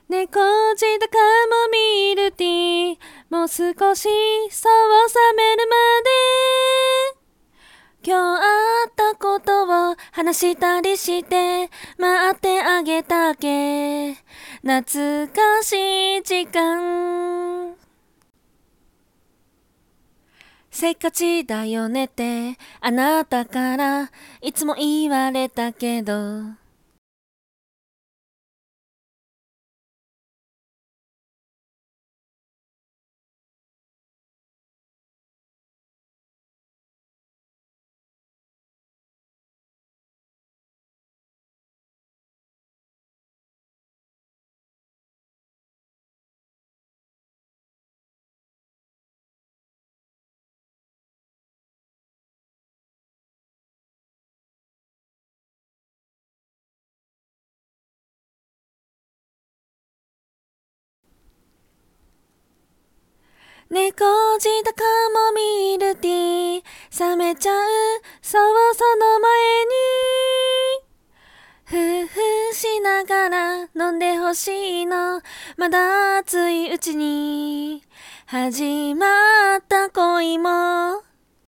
猫舌カモミールティー、もう少しそう冷めるまで。今日あったことを話したりして待ってあげたっけ。懐かしい時間。せっかちだよねってあなたからいつも言われたけど、猫舌カモミールティー冷めちゃう、そうその前に夫婦しながら飲んでほしいの、まだ熱いうちに始まった恋も